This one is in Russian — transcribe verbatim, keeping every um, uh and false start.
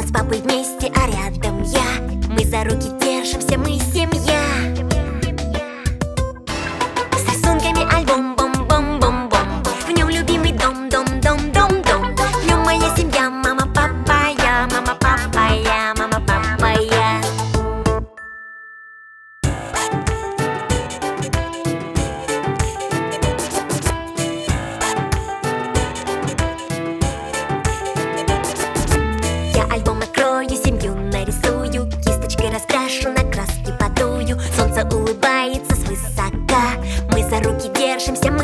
с папой вместе, а рядом я. Мы за руки держимся, мы семья. С рисунками альбом, бом-бом-бом-бом. В нем любимый дом, дом, дом, дом, дом. В нем моя семья, мама, папа, я. Мама, папа, я, мама, папа, я. Я альбом накрою, семью нарисую, кисточкой раскрашу, на краски подую. Солнце улыбается свысока, мы за руки держимся.